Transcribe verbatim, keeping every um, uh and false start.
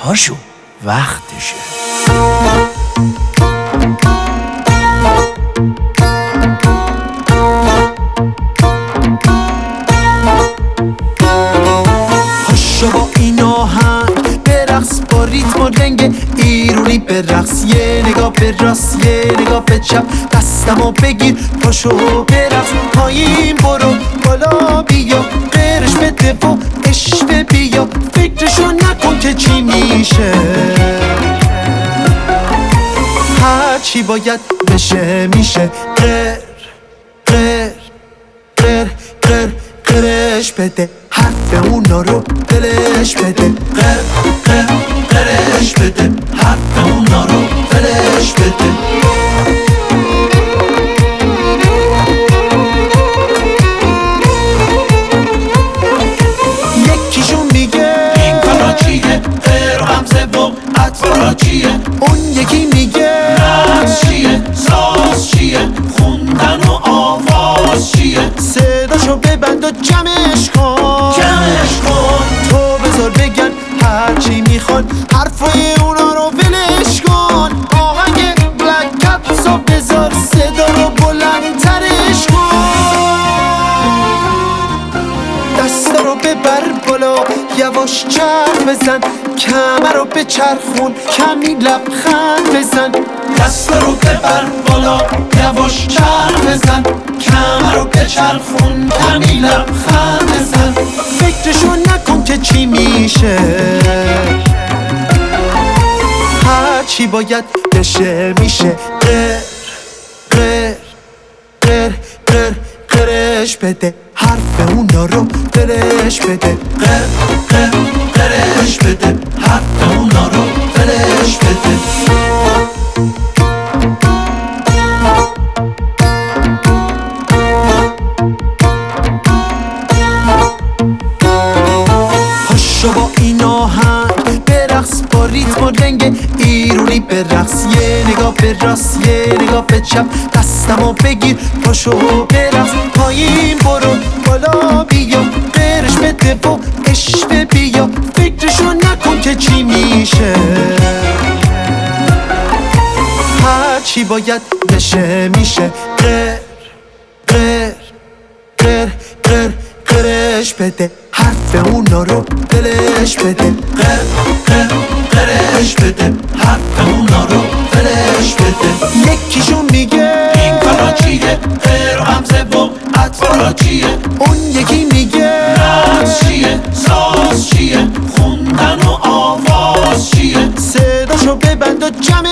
پاشو وقتشه. پاشو با این آهنگ برقص، با ریتم و رنگ ایرونی برقص. یه نگاه به راست یه نگاه به چپ، دستمو بگیر پاشو برقص. پایین برو بالا بیا، غیرش بده و عشق بیا. فکرشو نکن که چی میشه، هرچی باید بشه میشه. غیر غیر غیر غیر غیرش بده، حرف اونا رو دلش بده. غیر غیر غیرش بده، حرف اونا رو دلش بده. یکیشون میگه این کارا چیه، غیر و همزه و اطفارا چیه. اون یکی میگه رقص چیه، ساز چیه، خوندن و آواز چیه. صداشو ببند و جمعش کن جمعش کن، تو بذار بگن هرچی میخوان، حرفای اونا رو ولش کن. آهنگ بلک کپسو بذار، صدا رو بلندترش کن. دستا رو ببر بالا، یواش چرخ بزن، کمر رو بچرخون، کمی لبخند بزن. دستا رو ببر بالا، یواش چرخ بزن، کمر رو بچرخون، کمی لبخند بزن. فکرشو نکن که چی میشه، هرچی باید بشه میشه. غیر غیر غیر غیر غیرش بده، حرف اونا رو دلش بده. غیر غیر غیرش بده، حرف اونا رو دلش بده. پاشو با این آهنگ برقص، با ریتم و رنگ ایرونی برقص. یه نگاه به راست یه نگاه به چپ، دستمو بگیر پاشو برقص. پایین برو بالا بیا، غیرش بده و عشق بیا. فکرشو نکن که چی میشه، هرچی باید بشه میشه. غیر غیر غیر غیر غیرش بده، حرف اونا رو دلش بده. غیر غیر غیرش بده، حرف اونا رو دلش بده. یکیشون میگه این کارا چیه، غیر و همزه و اطفارا چیه. اون یکی میگه رقص چیه، ساز چیه، خوندن و آواز چیه. صداشو ببند و جمع